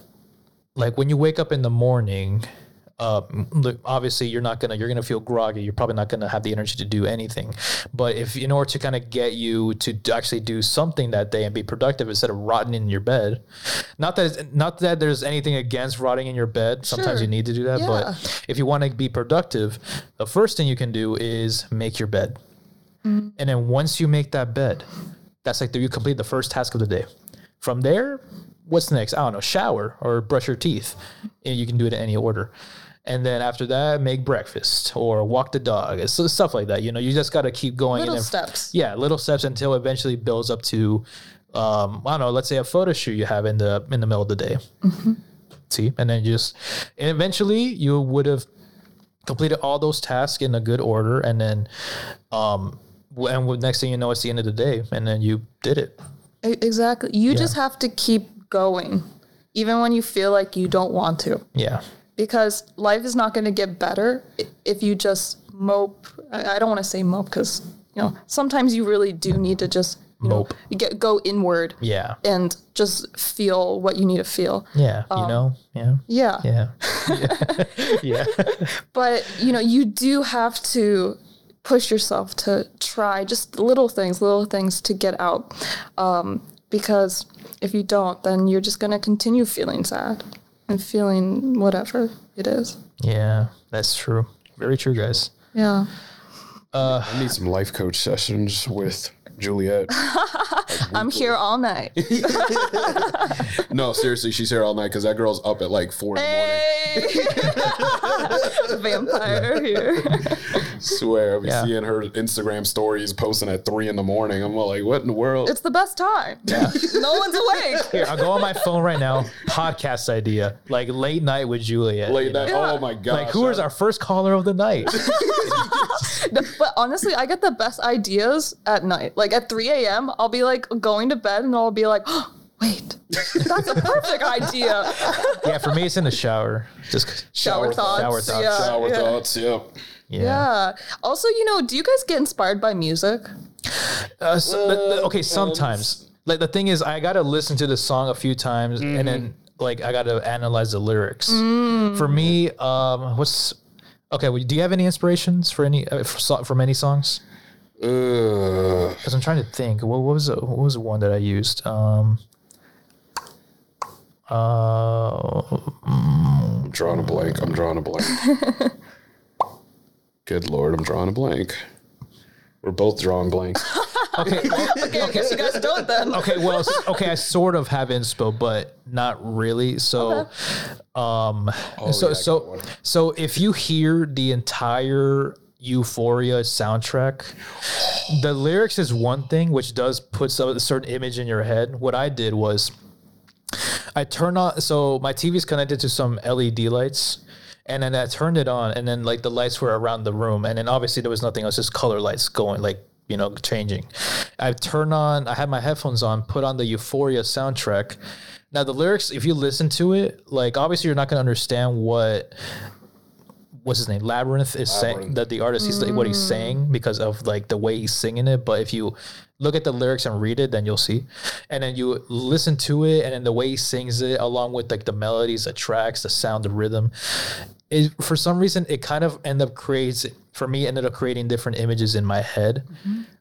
[SPEAKER 2] like when you wake up in the morning, uh, look, obviously you're not gonna you're gonna feel groggy. You're probably not gonna have the energy to do anything. But if in order to kind of get you to d- actually do something that day and be productive instead of rotting in your bed, not that it's, not that there's anything against rotting in your bed. Sometimes
[SPEAKER 3] Sure.
[SPEAKER 2] you need to do that.
[SPEAKER 3] Yeah.
[SPEAKER 2] But if you want to be productive, the first thing you can do is make your bed. And then once you make that bed, that's like the, you complete the first task of the day. From there, what's next? I don't know, shower or brush your teeth. And you can do it in any order. And then after that, make breakfast or walk the dog. It's stuff like that. You know, you just got to keep going.
[SPEAKER 3] Little
[SPEAKER 2] and then,
[SPEAKER 3] steps.
[SPEAKER 2] Yeah, little steps until it eventually builds up to, um, I don't know, let's say a photo shoot you have in the in the middle of the day. See? And then you just, and eventually you would have completed all those tasks in a good order. And then, um, w- and w- next thing you know, it's the end of the day, and then you did it.
[SPEAKER 3] E- Exactly. You just have to keep going, even when you feel like you don't want to,
[SPEAKER 2] Yeah.
[SPEAKER 3] because life is not going to get better i- if you just mope. I I don't want to say mope because, you know, sometimes you really do need to just you know,
[SPEAKER 2] Mope.
[SPEAKER 3] you get go inward
[SPEAKER 2] Yeah.
[SPEAKER 3] and just feel what you need to feel.
[SPEAKER 2] Yeah. You know? Yeah.
[SPEAKER 3] Yeah.
[SPEAKER 2] Yeah. Yeah. yeah.
[SPEAKER 3] But, you know, you do have to push yourself to try just little things, little things to get out. Um, because if you don't, then you're just going to continue feeling sad and feeling whatever it is.
[SPEAKER 2] Yeah. That's true. Very true, guys.
[SPEAKER 3] Yeah.
[SPEAKER 1] I need some life coach sessions with Juliet.
[SPEAKER 3] I'm here all night.
[SPEAKER 1] No, seriously, she's here all night because that girl's up at like four in the morning.
[SPEAKER 3] Hey! Vampire here.
[SPEAKER 1] Swear, I'll be
[SPEAKER 2] Yeah.
[SPEAKER 1] seeing her Instagram stories posting at three in the morning. I'm like, what in the world?
[SPEAKER 3] It's the best time. No one's awake.
[SPEAKER 2] Here, I'll go on my phone right now. Podcast idea. Like late night with Juliet.
[SPEAKER 1] Late
[SPEAKER 2] you know?
[SPEAKER 1] night.
[SPEAKER 3] Yeah.
[SPEAKER 1] Oh my god!
[SPEAKER 2] Like, who is our first caller of the night?
[SPEAKER 3] But honestly, I get the best ideas at night. Like at three a.m., I'll be like going to bed and I'll be like, oh, wait, that's a perfect idea.
[SPEAKER 2] Yeah, for me, it's in the shower. Just
[SPEAKER 3] Shower, thoughts.
[SPEAKER 2] Shower thoughts.
[SPEAKER 3] Yeah,
[SPEAKER 1] Shower
[SPEAKER 3] yeah.
[SPEAKER 1] thoughts. Yep.
[SPEAKER 2] yeah.
[SPEAKER 3] Yeah. Also, you know, do you guys get inspired by music?
[SPEAKER 2] Uh, so, the- the- okay, sometimes. Like the thing is, I gotta listen to the song a few times, and then like I gotta analyze the lyrics. For me, um, what's okay? Well, do you have any inspirations for any uh, for, so- from any songs?
[SPEAKER 1] Uh,
[SPEAKER 2] Because I'm trying to think. What, what was the, what was the one that I used? Um, uh,
[SPEAKER 1] I'm drawing a blank. I'm drawing a blank. Good lord, I'm drawing a blank. We're both drawing blanks.
[SPEAKER 2] okay.
[SPEAKER 3] Okay, I guess you guys don't then.
[SPEAKER 2] Okay, well, s- okay, I sort of have inspo, but not really. So, um, so
[SPEAKER 1] yeah,
[SPEAKER 2] so
[SPEAKER 1] good one.
[SPEAKER 2] so if you hear the entire Euphoria soundtrack, the lyrics is one thing, which does put some a certain image in your head. What I did was, I turned on. So my T V is connected to some L E D lights. And then I turned it on, and then like the lights were around the room, and then obviously there was nothing else, just color lights going, like, you know, changing. I turned on, I had my headphones on, put on the Euphoria soundtrack. Now the lyrics, if you listen to it, like obviously you're not gonna understand what what's his name, Labyrinth is saying,
[SPEAKER 1] Labyrinth.
[SPEAKER 2] that the artist is what he's saying because of like the way he's singing it. But if you look at the lyrics and read it, then you'll see. And then you listen to it, and then the way he sings it, along with like the melodies, the tracks, the sound, the rhythm. It, for some reason, it kind of ended up creates for me ended up creating different images in my head,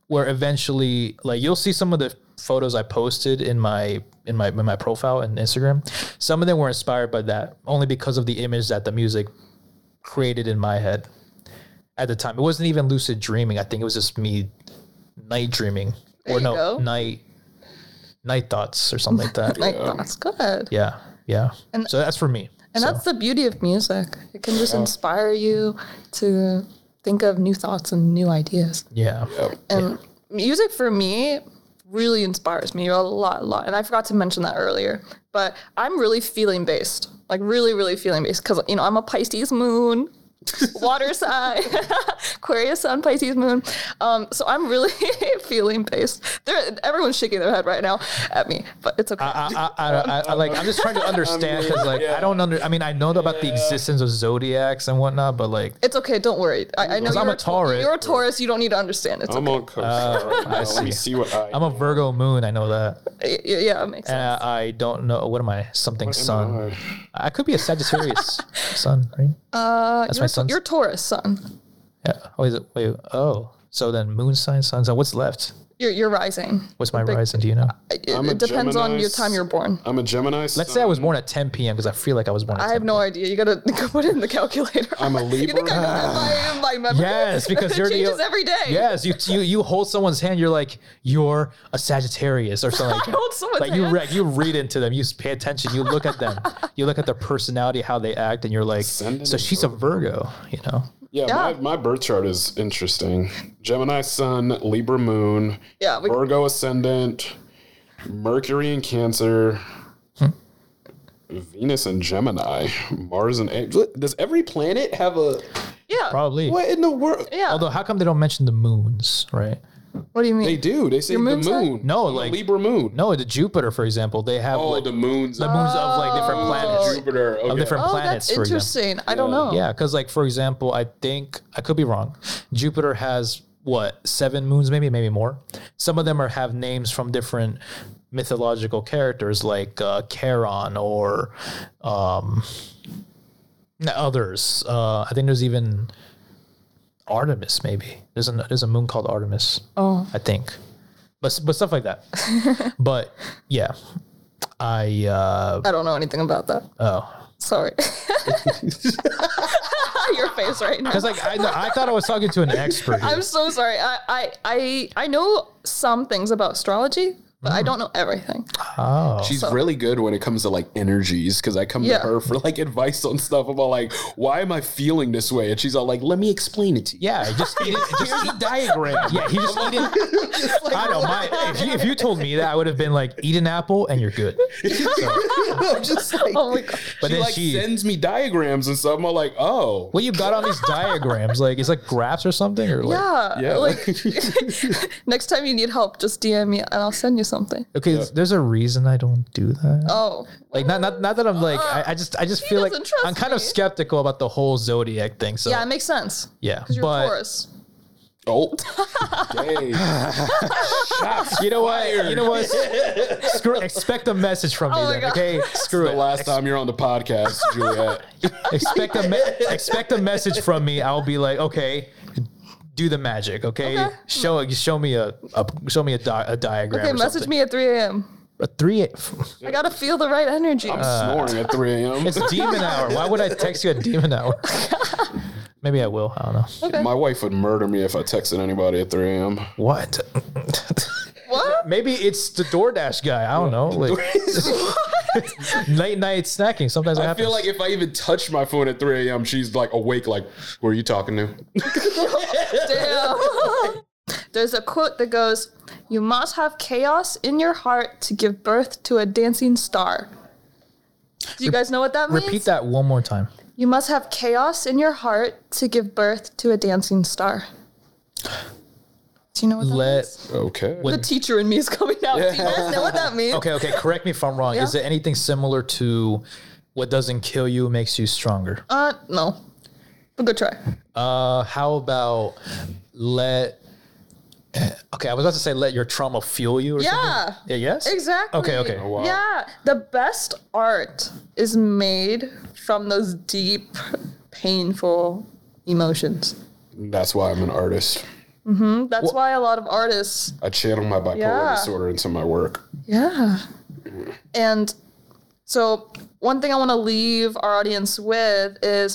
[SPEAKER 2] where eventually, like, you'll see some of the photos I posted in my in my in my profile and Instagram. Some of them were inspired by that, only because of the image that the music created in my head at the time. It wasn't even lucid dreaming. I think it was just me night dreaming,
[SPEAKER 3] There
[SPEAKER 2] or
[SPEAKER 3] you
[SPEAKER 2] no,
[SPEAKER 3] go.
[SPEAKER 2] night night thoughts or something like that.
[SPEAKER 3] Like that's good.
[SPEAKER 2] Yeah, yeah.
[SPEAKER 3] And-
[SPEAKER 2] so that's for me.
[SPEAKER 3] And
[SPEAKER 2] So,
[SPEAKER 3] that's the beauty of music. It can just inspire you to think of new thoughts and new ideas.
[SPEAKER 2] yeah.
[SPEAKER 3] And music for me really inspires me a lot, a lot. And I forgot to mention that earlier, but I'm really feeling based, like really, really feeling based because, you know, I'm a Pisces moon, water sign, Aquarius sun, Pisces moon. Um, so I'm really feeling based. They're, everyone's shaking their head right now at me, but it's okay.
[SPEAKER 2] I, I, I, I, I like. I'm just trying to understand because, like, I don't under. I mean, I know about the existence of zodiacs and whatnot, but like,
[SPEAKER 3] It's okay. Don't worry. I, I know
[SPEAKER 2] 'Cause
[SPEAKER 3] you're
[SPEAKER 2] I'm a
[SPEAKER 3] a
[SPEAKER 2] Taurus.
[SPEAKER 3] You're a Taurus. You don't need to understand. It's
[SPEAKER 1] I'm
[SPEAKER 3] okay.
[SPEAKER 1] on coast. right now. Let me see what I.
[SPEAKER 2] I'm a Virgo moon. I know that.
[SPEAKER 3] Y- y- Yeah, it makes sense.
[SPEAKER 2] And I, I don't know what am I? Something
[SPEAKER 1] What am
[SPEAKER 2] sun.
[SPEAKER 1] I?
[SPEAKER 2] I could be a Sagittarius sun, right?
[SPEAKER 3] Uh,
[SPEAKER 2] That's
[SPEAKER 3] you're,
[SPEAKER 2] my
[SPEAKER 3] a-
[SPEAKER 2] son's-
[SPEAKER 3] you're Taurus, son.
[SPEAKER 2] Yeah. Oh, is it? Wait. Oh, so then moon sign, sun sign. What's left?
[SPEAKER 3] You're, you're rising.
[SPEAKER 2] What's my
[SPEAKER 3] Big-
[SPEAKER 2] rising? Do you know?
[SPEAKER 3] It,
[SPEAKER 1] I'm a
[SPEAKER 3] it depends on
[SPEAKER 1] Gemini
[SPEAKER 3] your time you're born.
[SPEAKER 1] I'm a Gemini.
[SPEAKER 2] Let's say I was born at ten p.m. because I feel like I was born. At
[SPEAKER 3] I
[SPEAKER 2] 10
[SPEAKER 3] have no idea. You gotta go put it in the calculator.
[SPEAKER 1] I'm a
[SPEAKER 3] You think I know that by, by memory?
[SPEAKER 2] Yes, because
[SPEAKER 3] it
[SPEAKER 2] you're the
[SPEAKER 3] changes every day.
[SPEAKER 2] Yes, you you you hold someone's hand. You're like you're a Sagittarius or something. Like
[SPEAKER 3] I
[SPEAKER 2] that.
[SPEAKER 3] hold someone's
[SPEAKER 2] like you
[SPEAKER 3] hand?
[SPEAKER 2] read you read into them. You pay attention. You look at them. You look at their personality, how they act, and you're like,
[SPEAKER 1] Ascendant
[SPEAKER 2] so
[SPEAKER 1] is
[SPEAKER 2] she's a Virgo. You know.
[SPEAKER 1] Yeah,
[SPEAKER 3] Yeah.
[SPEAKER 1] My, my birth chart is interesting. Gemini sun, Libra moon,
[SPEAKER 3] Yeah, we-
[SPEAKER 1] Virgo ascendant, Mercury in Cancer, Venus in Gemini, Mars in A. Does every planet have a
[SPEAKER 3] Yeah.
[SPEAKER 2] Probably.
[SPEAKER 1] what in the world?
[SPEAKER 3] Yeah.
[SPEAKER 2] Although, how come they don't mention the moons, right?
[SPEAKER 3] What do you mean?
[SPEAKER 1] They do. They say the
[SPEAKER 3] moon sign?
[SPEAKER 1] moon.
[SPEAKER 2] No,
[SPEAKER 1] The
[SPEAKER 2] like-
[SPEAKER 1] Libra moon.
[SPEAKER 2] No, the Jupiter, for example, they have
[SPEAKER 1] Oh,
[SPEAKER 2] like,
[SPEAKER 1] the moons.
[SPEAKER 2] the moons of like different planets,
[SPEAKER 1] Jupiter. Okay.
[SPEAKER 2] of different
[SPEAKER 3] oh,
[SPEAKER 2] planets.
[SPEAKER 3] that's
[SPEAKER 2] for example.
[SPEAKER 3] interesting. I don't know.
[SPEAKER 2] Yeah, because like for example, I think I could be wrong. Jupiter has what seven moons, maybe maybe more. Some of them are have names from different mythological characters, like uh, Charon or um, others. Uh, I think there's even Artemis. Maybe there's a there's a moon called Artemis.
[SPEAKER 3] Oh.
[SPEAKER 2] I think, but but stuff like that. But yeah, I uh,
[SPEAKER 3] I don't know anything about that.
[SPEAKER 2] oh.
[SPEAKER 3] Sorry. Your face right now.
[SPEAKER 2] Because like I, I thought I was talking to an expert. Here.
[SPEAKER 3] I'm so sorry. I, I, I, I know some things about astrology, but I don't know everything.
[SPEAKER 2] Oh,
[SPEAKER 1] She's
[SPEAKER 3] So-
[SPEAKER 1] really good when it comes to like energies because I come
[SPEAKER 3] Yeah.
[SPEAKER 1] to her for like advice on stuff about like why am I feeling this way, and she's all like, "Let me explain it to you."
[SPEAKER 2] yeah, just eat it, just eat diagram. Yeah, he just eat it. I know. My if you, if you told me that, I would have been like, eat an apple and you're good.
[SPEAKER 1] I'm just like,
[SPEAKER 3] Oh my god.
[SPEAKER 2] But
[SPEAKER 1] she
[SPEAKER 2] then
[SPEAKER 1] like
[SPEAKER 2] she,
[SPEAKER 1] sends me diagrams and stuff. I'm all like, oh,
[SPEAKER 2] what you got on these diagrams? Like it's like graphs or something, or like
[SPEAKER 3] Yeah.
[SPEAKER 1] yeah.
[SPEAKER 3] Like next time you need help, just D M me and I'll send you something.
[SPEAKER 2] okay, there's a reason I don't do that.
[SPEAKER 3] Oh.
[SPEAKER 2] Like not not not that I'm like I, I just I just feel like
[SPEAKER 3] doesn't trust
[SPEAKER 2] I'm kind of
[SPEAKER 3] me.
[SPEAKER 2] skeptical about the whole zodiac thing. So
[SPEAKER 3] Yeah, it makes sense.
[SPEAKER 2] yeah,
[SPEAKER 3] Because you're
[SPEAKER 2] but
[SPEAKER 3] Taurus.
[SPEAKER 1] oh, okay.
[SPEAKER 2] you know what? You know what? Screw. Expect a message from me
[SPEAKER 3] Oh my
[SPEAKER 2] then.
[SPEAKER 3] God.
[SPEAKER 2] Okay, screw
[SPEAKER 1] The
[SPEAKER 2] it.
[SPEAKER 1] last time you're on the podcast, Juliet.
[SPEAKER 2] expect a me- expect a message from me. I'll be like, okay, do the magic. Okay,
[SPEAKER 3] Okay.
[SPEAKER 2] show show me a, a show me a, di- a diagram.
[SPEAKER 3] Okay,
[SPEAKER 2] or
[SPEAKER 3] message
[SPEAKER 2] something.
[SPEAKER 3] me at three a.m.
[SPEAKER 2] A three.
[SPEAKER 3] I gotta feel the right energy.
[SPEAKER 1] I'm snoring at three a.m.
[SPEAKER 2] It's demon hour. Why would I text you at demon hour? Maybe I will. I don't know.
[SPEAKER 3] Okay.
[SPEAKER 1] My wife would murder me if I texted anybody at three a.m.
[SPEAKER 2] What?
[SPEAKER 3] What?
[SPEAKER 2] Maybe it's the DoorDash guy. I don't know. Like late night snacking. Sometimes it
[SPEAKER 1] I
[SPEAKER 2] happens.
[SPEAKER 1] feel like if I even touch my phone at three a.m., she's like awake. Like, who are you talking to?
[SPEAKER 3] Damn. There's a quote that goes, "You must have chaos in your heart to give birth to a dancing star." Do you guys know what that means?
[SPEAKER 2] repeat that one more time.
[SPEAKER 3] You must have chaos in your heart to give birth to a dancing star. Do you know what that
[SPEAKER 2] Let
[SPEAKER 3] means?
[SPEAKER 1] Okay.
[SPEAKER 3] The teacher in me is coming out. Do you guys know what that means?
[SPEAKER 2] okay, okay. Correct me if I'm wrong.
[SPEAKER 3] Yeah.
[SPEAKER 2] Is it anything similar to what doesn't kill you makes you stronger?
[SPEAKER 3] Uh, no. But good try.
[SPEAKER 2] Uh, how about let? Okay, I was about to say let your trauma fuel you. Or
[SPEAKER 3] Yeah.
[SPEAKER 2] something. Yeah. Yes.
[SPEAKER 3] Exactly.
[SPEAKER 2] Okay, okay. Oh,
[SPEAKER 1] wow.
[SPEAKER 3] Yeah. The best art is made from those deep, painful emotions.
[SPEAKER 1] That's why I'm an artist.
[SPEAKER 3] Mm-hmm. That's
[SPEAKER 1] Well-
[SPEAKER 3] why a lot of artists,
[SPEAKER 1] I channel my bipolar
[SPEAKER 3] Yeah.
[SPEAKER 1] disorder into my work.
[SPEAKER 3] yeah. And so one thing I want to leave our audience with is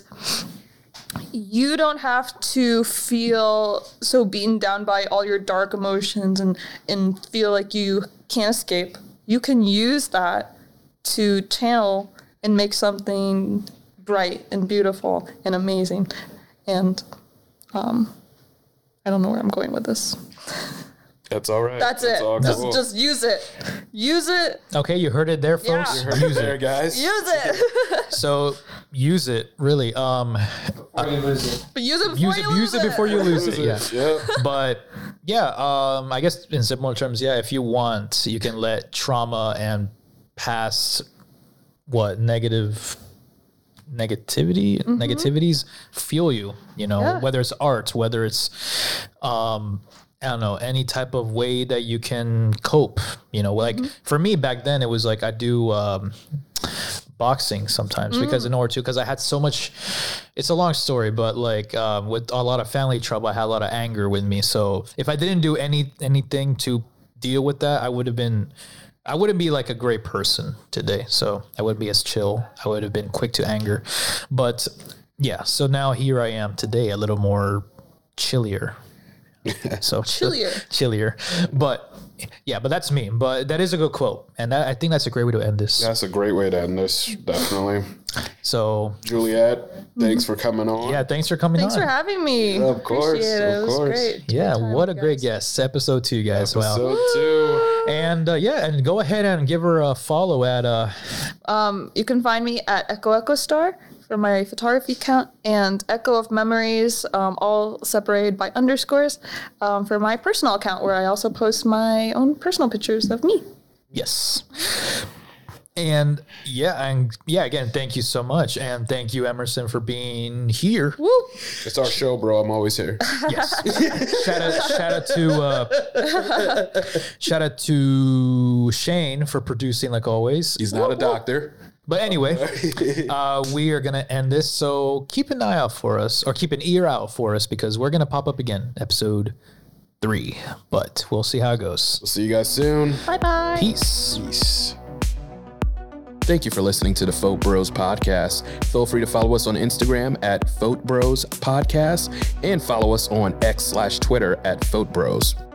[SPEAKER 3] you don't have to feel so beaten down by all your dark emotions and, and feel like you can't escape. You can use that to channel and make something bright and beautiful and amazing. And um, I don't know where I'm going with this.
[SPEAKER 1] That's all right.
[SPEAKER 3] That's, it.
[SPEAKER 1] all
[SPEAKER 3] Just
[SPEAKER 1] cool.
[SPEAKER 3] just use it. Use it.
[SPEAKER 2] Okay, you heard it there, folks.
[SPEAKER 3] Yeah.
[SPEAKER 1] You heard it there, guys.
[SPEAKER 3] Use it.
[SPEAKER 2] So use it really. Um,
[SPEAKER 3] But use it before
[SPEAKER 2] use
[SPEAKER 3] you
[SPEAKER 2] it.
[SPEAKER 3] lose
[SPEAKER 2] Use it before you lose it. Yeah.
[SPEAKER 1] Yep.
[SPEAKER 2] But yeah, um, I guess in simple terms, yeah, if you want, you can let trauma and past what negative negativity negativities fuel you, you know,
[SPEAKER 3] Yeah.
[SPEAKER 2] whether it's art, whether it's um I don't know, any type of way that you can cope, you know, like for me back then it was like I do um boxing sometimes because in order to because I had so much it's a long story, but like um, with a lot of family trouble I had a lot of anger with me, so if I didn't do any anything to deal with that I would have been I wouldn't be like a great person today, so I wouldn't be as chill. I would have been quick to anger, but yeah, so now here I am today, a little more chillier. So
[SPEAKER 3] Chillier.
[SPEAKER 2] chillier, but yeah, but that's me. But that is a good quote, and that, I think that's a great way to end this.
[SPEAKER 1] That's a great way to end this. Definitely.
[SPEAKER 2] So
[SPEAKER 1] Juliet, thanks for coming on.
[SPEAKER 2] yeah, thanks for coming
[SPEAKER 3] Thanks
[SPEAKER 2] on.
[SPEAKER 3] for having me.
[SPEAKER 1] Of course,
[SPEAKER 3] Appreciate it.
[SPEAKER 1] of
[SPEAKER 3] It was
[SPEAKER 1] course.
[SPEAKER 3] great.
[SPEAKER 2] yeah,
[SPEAKER 3] Good time,
[SPEAKER 2] what a
[SPEAKER 3] you
[SPEAKER 2] great
[SPEAKER 3] guys.
[SPEAKER 2] guest. Episode two, guys. Wow.
[SPEAKER 1] Episode two.
[SPEAKER 2] And uh, yeah, and go ahead and give her a follow at uh
[SPEAKER 3] Um, you can find me at Echo Echo Star for my photography account and Echo of Memories, um, all separated by underscores, um, for my personal account where I also post my own personal pictures of me.
[SPEAKER 2] yes. And yeah, and yeah, again, thank you so much. And thank you, Emerson, for being here.
[SPEAKER 3] Woo!
[SPEAKER 1] It's our show, bro. I'm always here.
[SPEAKER 2] Yes. shout out shout out to uh shout out to Shane for producing like always.
[SPEAKER 1] He's not a doctor.
[SPEAKER 2] But anyway, uh, we are going to end this. So keep an eye out for us, or keep an ear out for us, because we're going to pop up again, episode three. But we'll see how it goes.
[SPEAKER 1] We'll see you guys soon.
[SPEAKER 3] Bye bye.
[SPEAKER 2] Peace.
[SPEAKER 1] Peace. Thank you for listening to the Folk Bros Podcast. Feel free to follow us on Instagram at Folk Bros Podcast and follow us on X slash Twitter at Folk Bros.